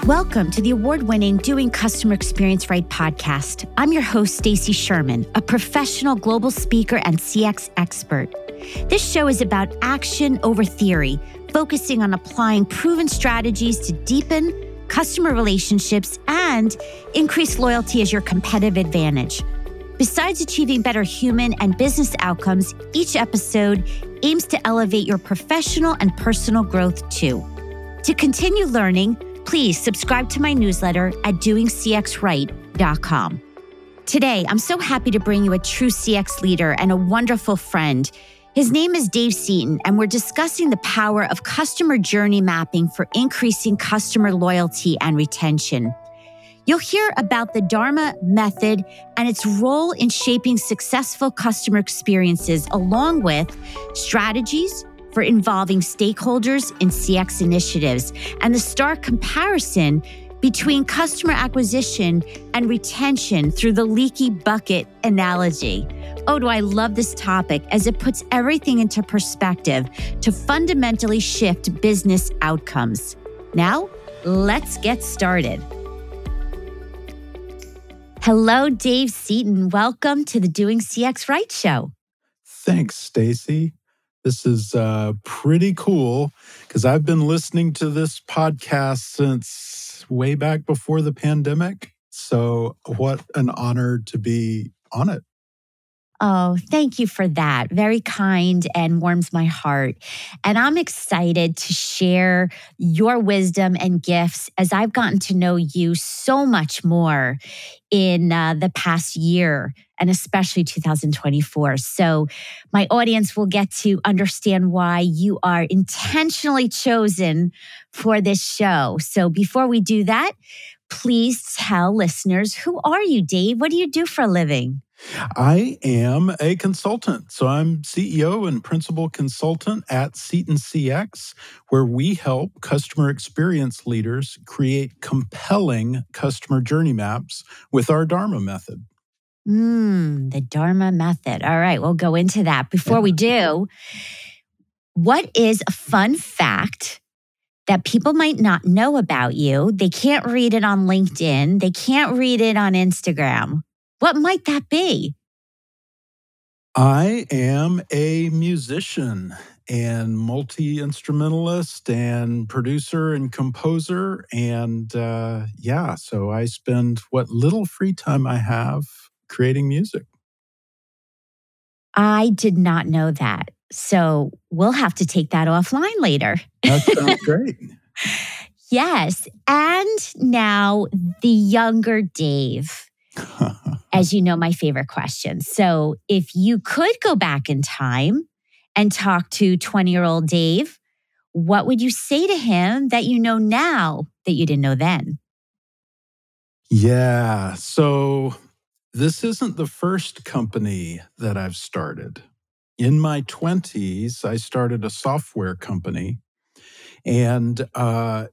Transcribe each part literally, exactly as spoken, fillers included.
Welcome to the award-winning Doing Customer Experience Right podcast. I'm your host, Stacey Sherman, a professional global speaker and C X expert. This show is about action over theory, focusing on applying proven strategies to deepen customer relationships and increase loyalty as your competitive advantage. Besides achieving better human and business outcomes, each episode aims to elevate your professional and personal growth too. To continue learning, please subscribe to my newsletter at doing c x right dot com. Today, I'm so happy to bring you a true C X leader and a wonderful friend. His name is Dave Seaton, and we're discussing the power of customer journey mapping for increasing customer loyalty and retention. You'll hear about the Dharma method and its role in shaping successful customer experiences, along with strategies for involving stakeholders in C X initiatives, and the stark comparison between customer acquisition and retention through the leaky bucket analogy. Oh, do I love this topic, as it puts everything into perspective to fundamentally shift business outcomes. Now, let's get started. Hello, Dave Seaton. Welcome to the Doing C X Right show. Thanks, Stacey. This is uh, pretty cool because I've been listening to this podcast since way back before the pandemic. So what an honor to be on it. Oh, thank you for that. Very kind and warms my heart. And I'm excited to share your wisdom and gifts as I've gotten to know you so much more in uh, the past year, and especially two thousand twenty-four. So my audience will get to understand why you are intentionally chosen for this show. So before we do that, please tell listeners, who are you, Dave? What do you do for a living? I am a consultant. So I'm C E O and principal consultant at Seaton C X, where we help customer experience leaders create compelling customer journey maps with our Dharma method. Mm, the Dharma method. All right, we'll go into that. Before we do, what is a fun fact that people might not know about you? They can't read it on LinkedIn. They can't read it on Instagram. What might that be? I am a musician and multi-instrumentalist and producer and composer. And uh, yeah, so I spend what little free time I have creating music. I did not know that. So we'll have to take that offline later. That sounds great. Yes. And now the younger Dave. As you know, my favorite question. So if you could go back in time and talk to twenty-year-old Dave, what would you say to him that you know now that you didn't know then? Yeah. So this isn't the first company that I've started. In my twenties, I started a software company and uh,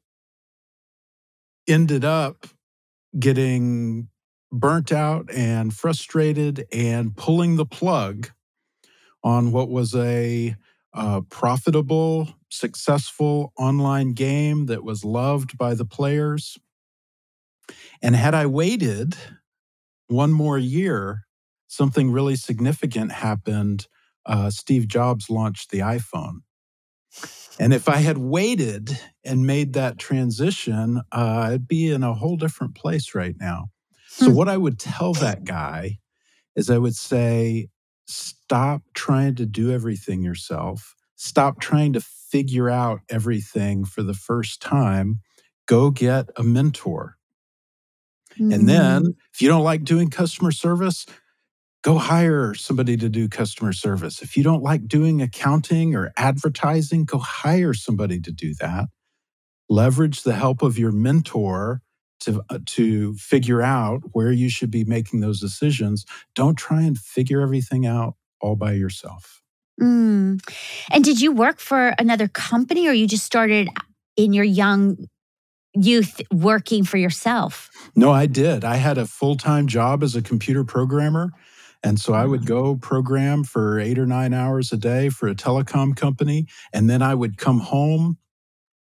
ended up getting burnt out and frustrated and pulling the plug on what was a uh, profitable, successful online game that was loved by the players. And had I waited one more year, something really significant happened. Uh, Steve Jobs launched the iPhone. And if I had waited and made that transition, uh, I'd be in a whole different place right now. So what I would tell that guy is I would say, stop trying to do everything yourself. Stop trying to figure out everything for the first time. Go get a mentor. Mm. And then if you don't like doing customer service, go hire somebody to do customer service. If you don't like doing accounting or advertising, go hire somebody to do that. Leverage the help of your mentor to uh, to figure out where you should be making those decisions. Don't try and figure everything out all by yourself. Mm. And did you work for another company, or you just started in your young youth working for yourself? No, I did. I had a full-time job as a computer programmer. And so I would go program for eight or nine hours a day for a telecom company. And then I would come home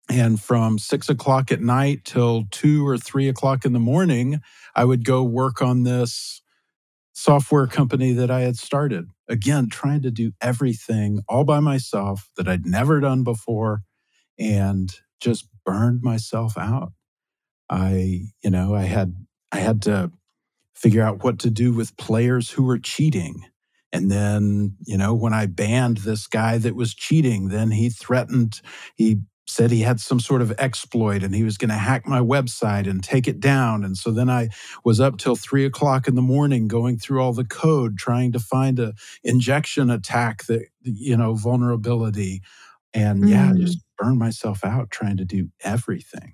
And from six o'clock at night till two or three o'clock in the morning, I would go work on this software company that I had started. Again, trying to do everything all by myself that I'd never done before and just burned myself out. I, you know, I had I had to figure out what to do with players who were cheating. And then, you know, when I banned this guy that was cheating, then he threatened, he said he had some sort of exploit and he was going to hack my website and take it down. And so then I was up till three o'clock in the morning going through all the code, trying to find a injection attack that, you know, vulnerability. And yeah, Mm. just burned myself out trying to do everything.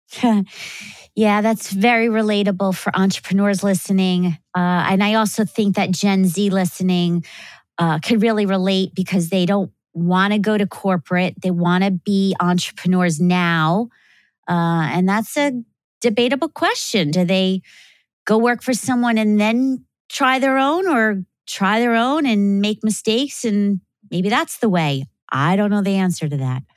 Yeah, that's very relatable for entrepreneurs listening. Uh, and I also think that Gen Z listening uh, could really relate because they don't want to go to corporate. They want to be entrepreneurs now. Uh, and that's a debatable question. Do they go work for someone and then try their own, or try their own and make mistakes? And maybe that's the way. I don't know the answer to that.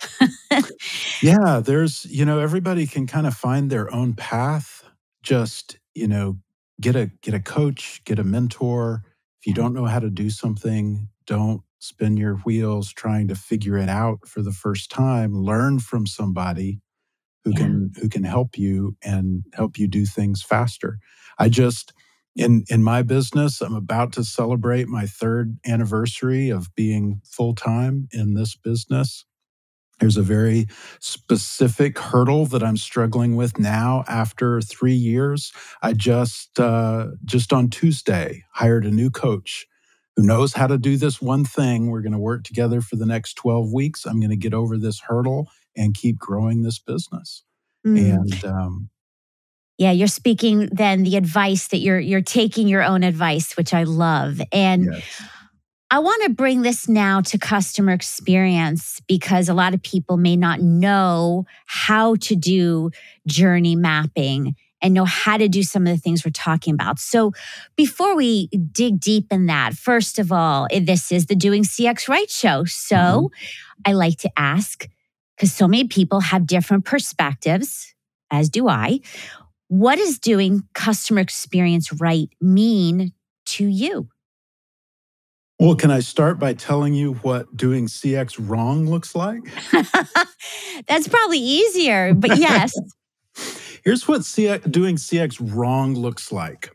Yeah, there's, you know, everybody can kind of find their own path. Just, you know, get a get a coach, get a mentor. If you don't know how to do something, don't spin your wheels trying to figure it out for the first time. Learn from somebody who Yeah. can who can help you and help you do things faster. I just in in my business, I'm about to celebrate my third anniversary of being full-time in this business. There's a very specific hurdle that I'm struggling with now after three years. I just uh, just on Tuesday hired a new coach who knows how to do this one thing. We're going to work together for the next twelve weeks. I'm going to get over this hurdle and keep growing this business. Mm. And um, Yeah, you're speaking then the advice that you're you're taking your own advice, which I love. And yes. I want to bring this now to customer experience because a lot of people may not know how to do journey mapping and know how to do some of the things we're talking about. So before we dig deep in that, first of all, this is the Doing C X Right show. So Mhm. I like to ask, because so many people have different perspectives, as do I, what does doing customer experience right mean to you? Well, can I start by telling you what doing C X wrong looks like? That's probably easier, but yes. Here's what C X, doing C X wrong looks like.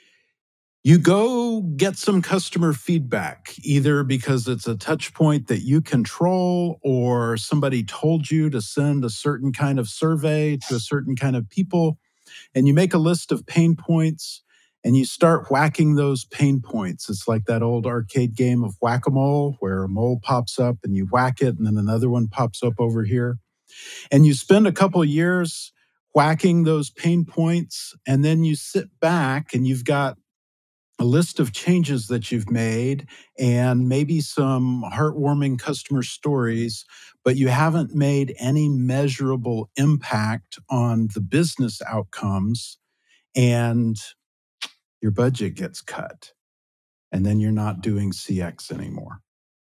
You go get some customer feedback, either because it's a touch point that you control or somebody told you to send a certain kind of survey to a certain kind of people, and you make a list of pain points and you start whacking those pain points. It's like that old arcade game of whack-a-mole where a mole pops up and you whack it and then another one pops up over here. And you spend a couple of years whacking those pain points, and then you sit back and you've got a list of changes that you've made and maybe some heartwarming customer stories, but you haven't made any measurable impact on the business outcomes, and your budget gets cut. And then you're not doing C X anymore.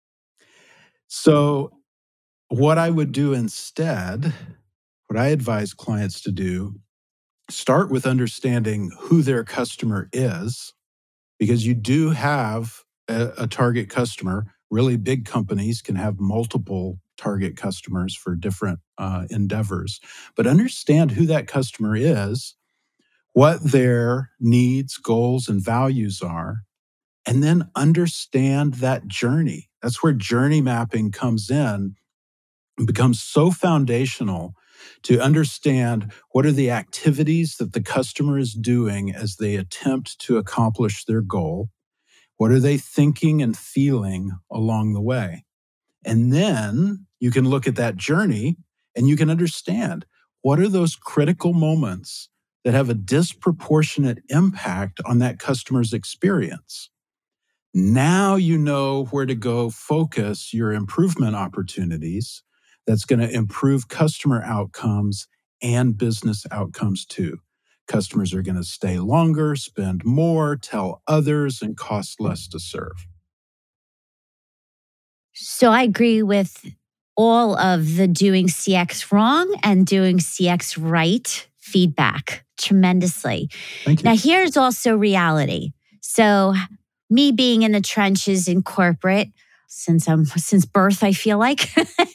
So what I would do instead, what I advise clients to do, start with understanding who their customer is, because you do have a, a target customer. Really big companies can have multiple target customers for different uh, endeavors. But understand who that customer is, what their needs, goals, and values are, and then understand that journey. That's where journey mapping comes in and becomes so foundational to understand what are the activities that the customer is doing as they attempt to accomplish their goal. What are they thinking and feeling along the way? And then you can look at that journey and you can understand what are those critical moments that have a disproportionate impact on that customer's experience. Now you know where to go focus your improvement opportunities that's going to improve customer outcomes and business outcomes too. Customers are going to stay longer, spend more, tell others, and cost less to serve. So I agree with all of the doing C X wrong and doing C X right feedback tremendously. Thank you. Now, here's also reality. So me being in the trenches in corporate since I'm since birth, I feel like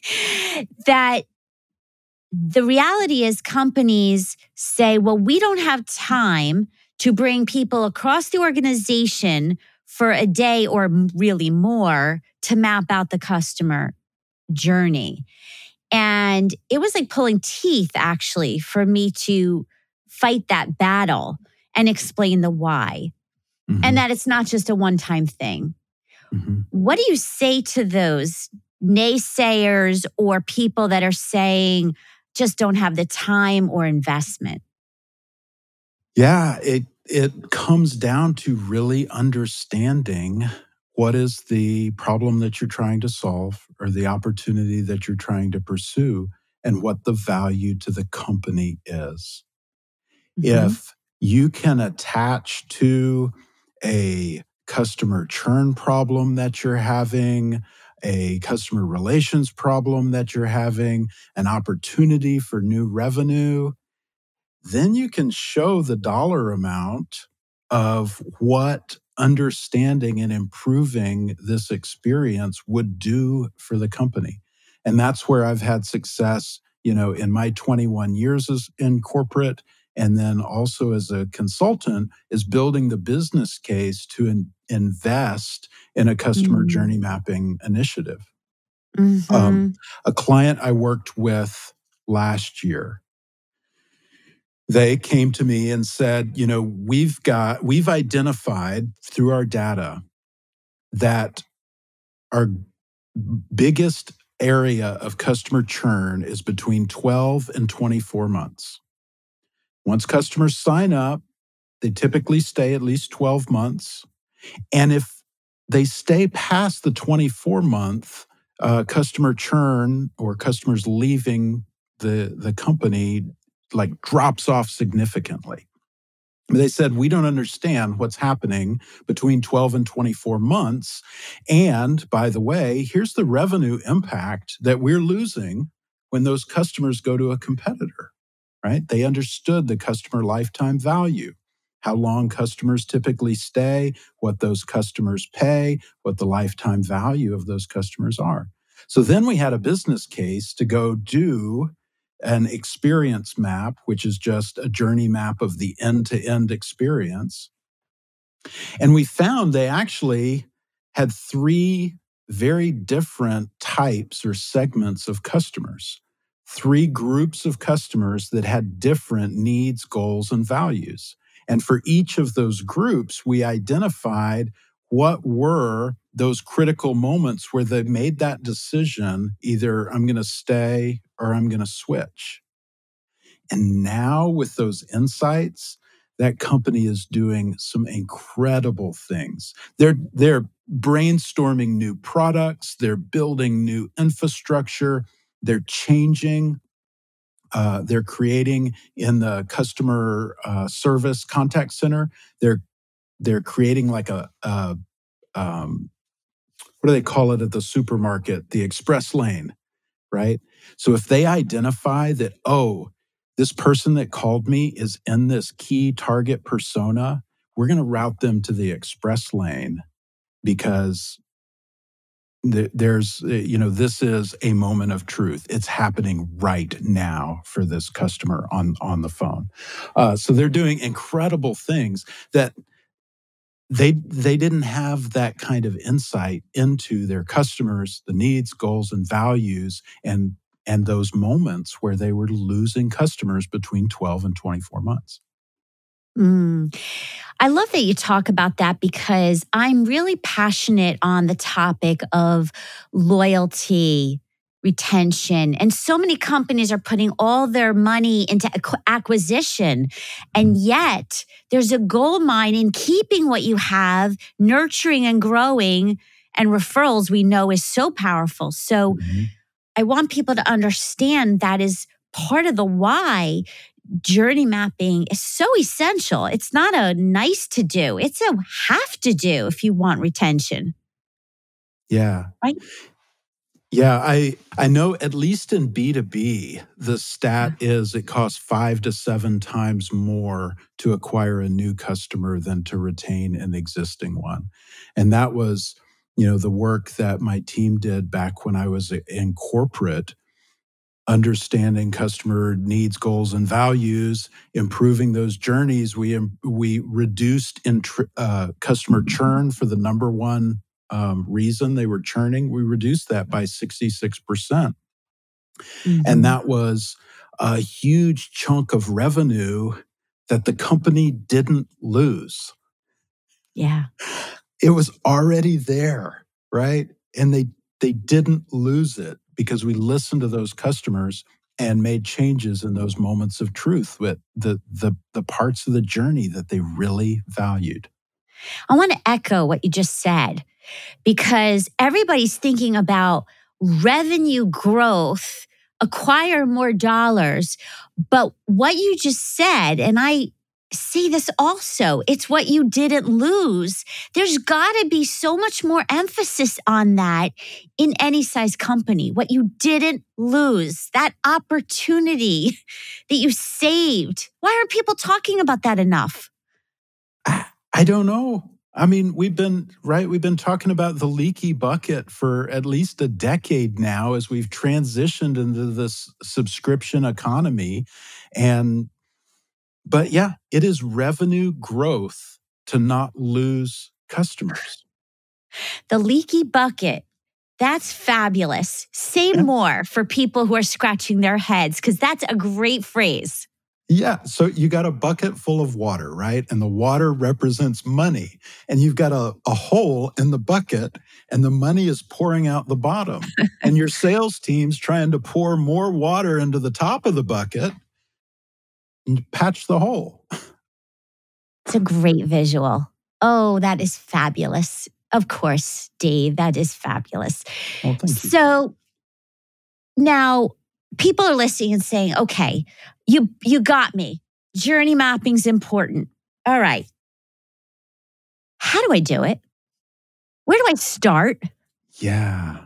that the reality is companies say, well, we don't have time to bring people across the organization for a day or really more to map out the customer journey. And it was like pulling teeth, actually, for me to fight that battle and explain the why. Mm-hmm. And that it's not just a one-time thing. Mm-hmm. What do you say to those naysayers or people that are saying just don't have the time or investment? Yeah, it it comes down to really understanding what is the problem that you're trying to solve or the opportunity that you're trying to pursue and what the value to the company is. Mm-hmm. If you can attach to a customer churn problem that you're having, a customer relations problem that you're having, an opportunity for new revenue, then you can show the dollar amount of what understanding and improving this experience would do for the company. And that's where I've had success, you know, in my twenty-one years as in corporate, and then also as a consultant, is building the business case to in, invest in a customer mm-hmm. journey mapping initiative. Mm-hmm. Um, a client I worked with last year, they came to me and said, you know, we've got, we've identified through our data that our biggest area of customer churn is between twelve and twenty-four months. Once customers sign up, they typically stay at least twelve months. And if they stay past the twenty-four month uh, customer churn or customers leaving the, the company, like drops off significantly. They said, we don't understand what's happening between twelve and twenty-four months. And by the way, here's the revenue impact that we're losing when those customers go to a competitor, right? They understood the customer lifetime value, how long customers typically stay, what those customers pay, what the lifetime value of those customers are. So then we had a business case to go do an experience map, which is just a journey map of the end-to-end experience. And we found they actually had three very different types or segments of customers, three groups of customers that had different needs, goals, and values. And for each of those groups, we identified what were those critical moments where they made that decision, either I'm going to stay or I'm going to switch. And now with those insights, that company is doing some incredible things. They're, they're brainstorming new products. They're building new infrastructure. They're changing. Uh, they're creating in the customer uh, service contact center. They're they're creating like a, a um, what do they call it at the supermarket? The express lane, right? So if they identify that, oh, this person that called me is in this key target persona, we're going to route them to the express lane because th- there's, you know, this is a moment of truth. It's happening right now for this customer on, on the phone. Uh, so they're doing incredible things that They they didn't have that kind of insight into their customers, the needs, goals, and values, and and those moments where they were losing customers between twelve and twenty-four months. Mm. I love that you talk about that because I'm really passionate on the topic of loyalty, retention. And so many companies are putting all their money into acquisition. And yet there's a gold mine in keeping what you have, nurturing and growing, and referrals we know is so powerful. So mm-hmm. I want people to understand that is part of the why journey mapping is so essential. It's not a nice to do. It's a have to do if you want retention. Yeah. Right? Yeah, I I know at least in B two B, the stat is it costs five to seven times more to acquire a new customer than to retain an existing one. And that was, you know, the work that my team did back when I was in corporate, understanding customer needs, goals, and values, improving those journeys. We we reduced intr- uh, customer churn for the number one um, reason they were churning. We reduced that by sixty-six percent. Mm-hmm. And that was a huge chunk of revenue that the company didn't lose. Yeah. It was already there, right? And they they didn't lose it because we listened to those customers and made changes in those moments of truth with the the the parts of the journey that they really valued. I want to echo what you just said, because everybody's thinking about revenue growth, acquire more dollars. But what you just said, and I see this also, it's what you didn't lose. There's got to be so much more emphasis on that in any size company. What you didn't lose, that opportunity that you saved. Why aren't people talking about that enough? I, I don't know. I mean, we've been, right, we've been talking about the leaky bucket for at least a decade now as we've transitioned into this subscription economy. And, but yeah, it is revenue growth to not lose customers. The leaky bucket. That's fabulous. Say Yeah. more for people who are scratching their heads, because that's a great phrase. Yeah. So you got a bucket full of water, right? And the water represents money. And you've got a, a hole in the bucket and the money is pouring out the bottom. And your sales team's trying to pour more water into the top of the bucket and patch the hole. It's a great visual. Oh, that is fabulous. Of course, Dave, that is fabulous. Well, thank you. So now people are listening and saying, okay, you you got me. Journey mapping's important. All right. How do I do it? Where do I start? Yeah.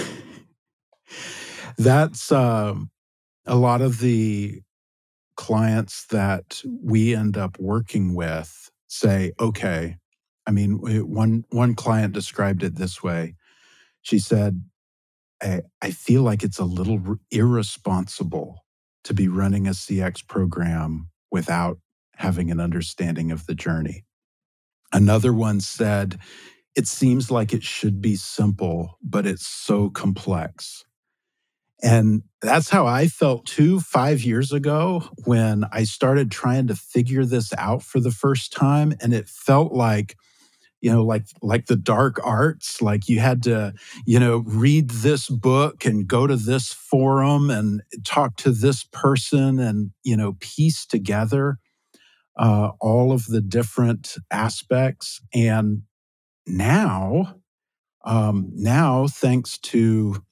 That's um, a lot of the clients that we end up working with say, okay, I mean, one one client described it this way. She said, I, I feel like it's a little irresponsible to be running a C X program without having an understanding of the journey. Another one said, it seems like it should be simple, but it's so complex. And that's how I felt too five years ago when I started trying to figure this out for the first time. And it felt like, you know, like like the dark arts, like you had to, you know, read this book and go to this forum and talk to this person and, you know, piece together uh, all of the different aspects. And now, um, now thanks to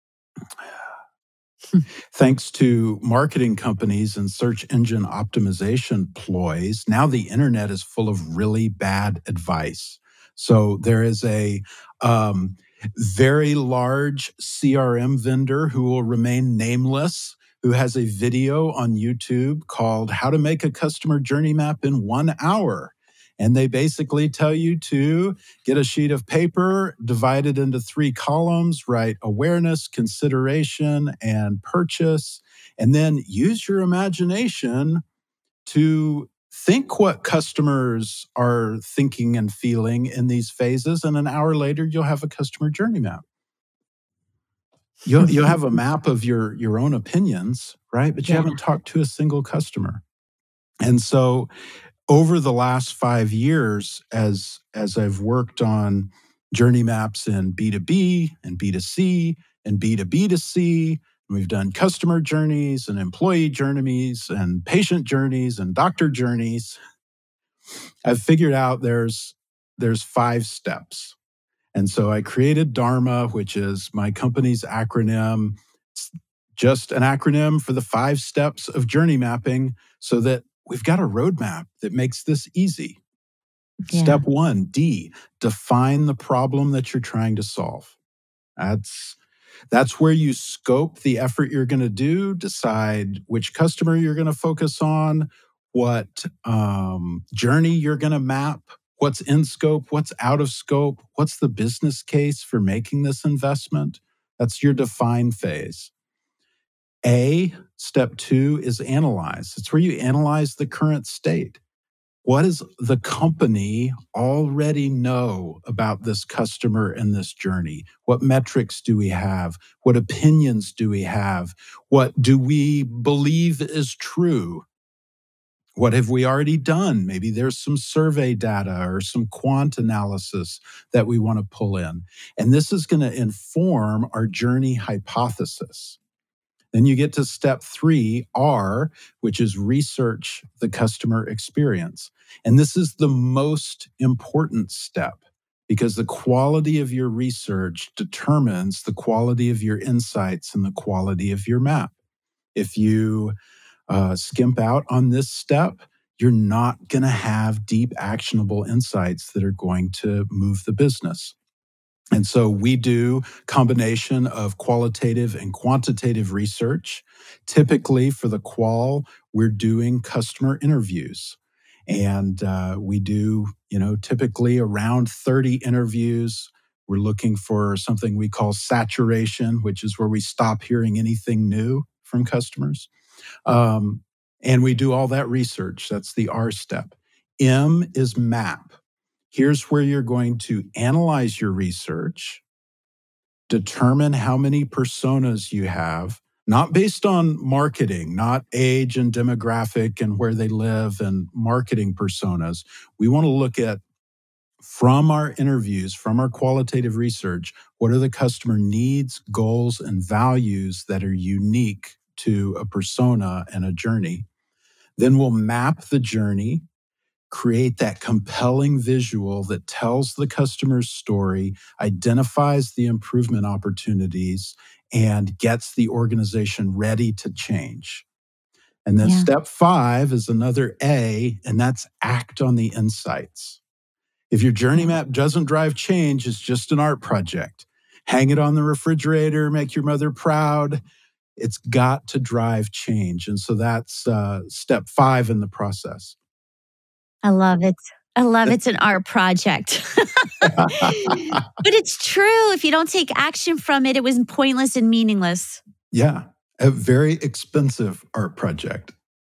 Thanks to marketing companies and search engine optimization ploys, now the internet is full of really bad advice. So there is a um, very large C R M vendor who will remain nameless, who has a video on YouTube called How to Make a Customer Journey Map in One Hour. And they basically tell you to get a sheet of paper, divide it into three columns, write awareness, consideration, and purchase, and then use your imagination to think what customers are thinking and feeling in these phases. And an hour later, you'll have a customer journey map. You'll, you'll have a map of your, your own opinions, right? But you Yeah. haven't talked to a single customer. And so over the last five years, as, as I've worked on journey maps in B two B and B two C and B two B two C, we've done customer journeys and employee journeys and patient journeys and doctor journeys, I've figured out there's, there's five steps. And so I created Dharma, which is my company's acronym. It's just an acronym for the five steps of journey mapping so that we've got a roadmap that makes this easy. Yeah. Step one, D, define the problem that you're trying to solve. That's That's where you scope the effort you're going to do, decide which customer you're going to focus on, what um, journey you're going to map, what's in scope, what's out of scope, what's the business case for making this investment. That's your define phase. A, step two is analyze. It's where you analyze the current state. What does the company already know about this customer and this journey? What metrics do we have? What opinions do we have? What do we believe is true? What have we already done? Maybe there's some survey data or some quant analysis that we want to pull in. And this is going to inform our journey hypothesis. Then you get to step three, R, which is research the customer experience. And this is the most important step because the quality of your research determines the quality of your insights and the quality of your map. If you uh, skimp out on this step, you're not going to have deep, actionable insights that are going to move the business. And so we do combination of qualitative and quantitative research. Typically for the qual, we're doing customer interviews. And uh, we do, you know, typically around thirty interviews. We're looking for something we call saturation, which is where we stop hearing anything new from customers. Um, and we do all that research. That's the R step. M is map. Here's where you're going to analyze your research, determine how many personas you have, not based on marketing, not age and demographic and where they live and marketing personas. We want to look at, from our interviews, from our qualitative research, what are the customer needs, goals, and values that are unique to a persona and a journey. Then we'll map the journey, create that compelling visual that tells the customer's story, identifies the improvement opportunities, and gets the organization ready to change. And then yeah. Step five is another A, and that's act on the insights. If your journey map doesn't drive change, it's just an art project. Hang it on the refrigerator, make your mother proud. It's got to drive change. And so that's uh, step five in the process. I love it. I love it's an art project. But it's true. If you don't take action from it, it was pointless and meaningless. Yeah, a very expensive art project.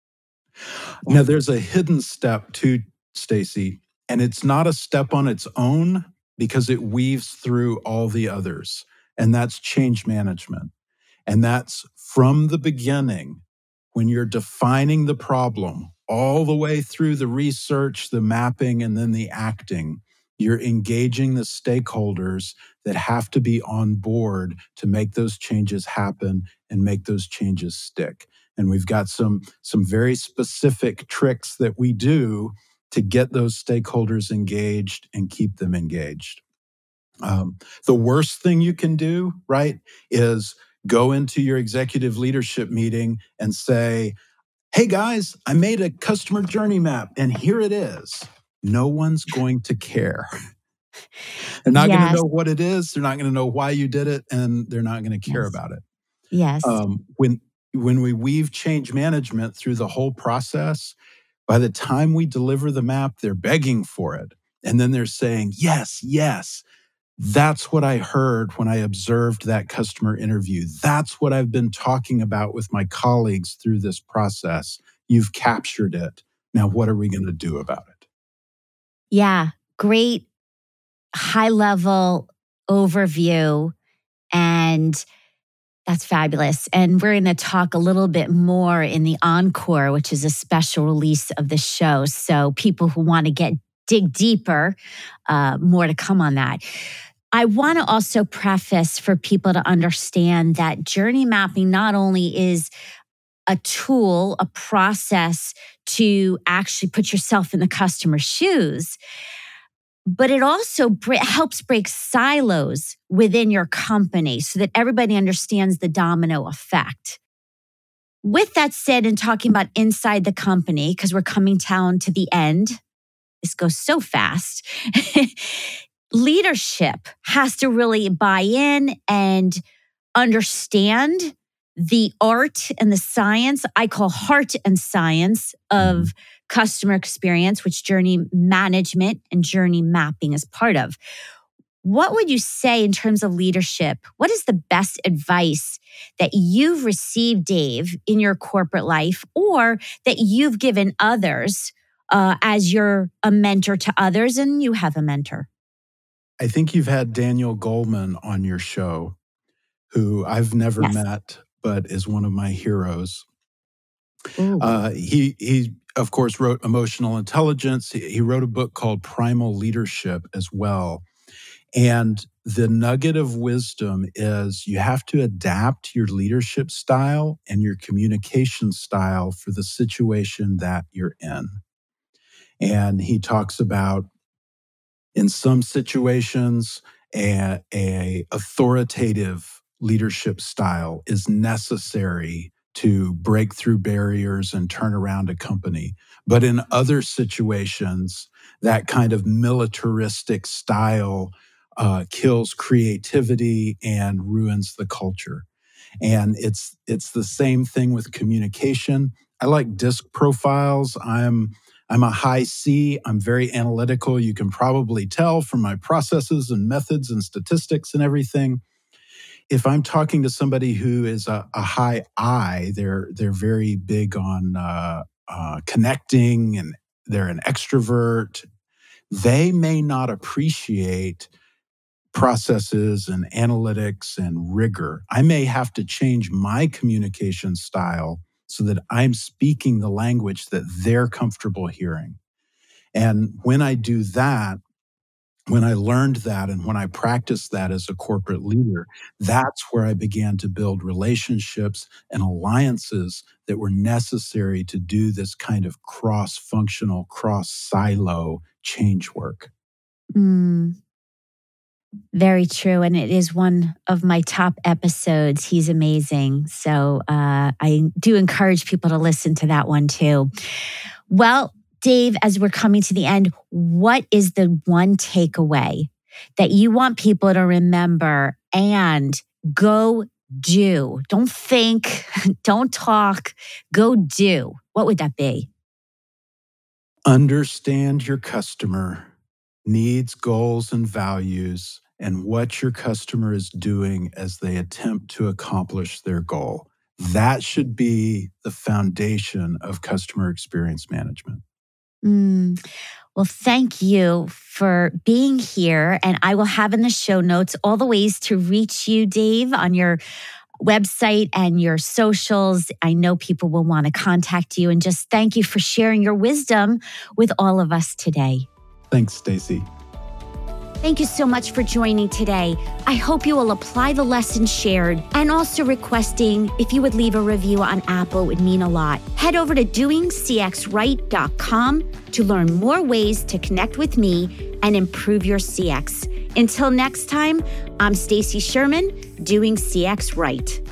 Yeah. Now, there's a hidden step too, Stacy, and it's not a step on its own because it weaves through all the others, and that's change management. And that's from the beginning, when you're defining the problem, all the way through the research, the mapping, and then the acting, you're engaging the stakeholders that have to be on board to make those changes happen and make those changes stick. And we've got some, some very specific tricks that we do to get those stakeholders engaged and keep them engaged. Um, the worst thing you can do, right, is go into your executive leadership meeting and say, hey guys, I made a customer journey map and here it is. No one's going to care. They're not yes. going to know what it is. They're not going to know why you did it, and they're not going to care yes. about it. Yes. Um, when, when we weave change management through the whole process, by the time we deliver the map, they're begging for it. And then they're saying, yes, yes. That's what I heard when I observed that customer interview. That's what I've been talking about with my colleagues through this process. You've captured it. Now, what are we going to do about it? Yeah, great high-level overview, and that's fabulous. And we're going to talk a little bit more in the Encore, which is a special release of the show. So people who want to get dig deeper, uh, more to come on that. I want to also preface for people to understand that journey mapping not only is a tool, a process to actually put yourself in the customer's shoes, but it also br- helps break silos within your company so that everybody understands the domino effect. With that said, and talking about inside the company, because we're coming down to the end, this goes so fast. Leadership has to really buy in and understand the art and the science, I call heart and science of mm-hmm. customer experience, which journey management and journey mapping is part of. What would you say in terms of leadership? What is the best advice that you've received, Dave, in your corporate life or that you've given others uh, as you're a mentor to others and you have a mentor? I think you've had Daniel Goleman on your show, who I've never yes. met, but is one of my heroes. Uh, he, he, of course, wrote Emotional Intelligence. He, he wrote a book called Primal Leadership as well. And the nugget of wisdom is you have to adapt your leadership style and your communication style for the situation that you're in. And he talks about, in some situations, a, a authoritative leadership style is necessary to break through barriers and turn around a company. But in other situations, that kind of militaristic style uh, kills creativity and ruins the culture. And it's it's the same thing with communication. I like DISC profiles. I'm I'm a high C. I'm very analytical. You can probably tell from my processes and methods and statistics and everything. If I'm talking to somebody who is a, a high I, they're they're very big on uh, uh, connecting and they're an extrovert. They may not appreciate processes and analytics and rigor. I may have to change my communication style so that I'm speaking the language that they're comfortable hearing. And when I do that, when I learned that and when I practiced that as a corporate leader, that's where I began to build relationships and alliances that were necessary to do this kind of cross-functional, cross-silo change work. Mm. Very true. And it is one of my top episodes. He's amazing. So uh, I do encourage people to listen to that one too. Well, Dave, as we're coming to the end, what is the one takeaway that you want people to remember and go do? Don't think, don't talk, go do. What would that be? Understand your customer needs, goals, and values, and what your customer is doing as they attempt to accomplish their goal. That should be the foundation of customer experience management. Mm. Well, thank you for being here. And I will have in the show notes all the ways to reach you, Dave, on your website and your socials. I know people will want to contact you. And just thank you for sharing your wisdom with all of us today. Thanks, Stacy. Thank you so much for joining today. I hope you will apply the lessons shared and also requesting if you would leave a review on Apple would mean a lot. Head over to doing c x right dot com to learn more ways to connect with me and improve your C X. Until next time, I'm Stacy Sherman, Doing C X Right.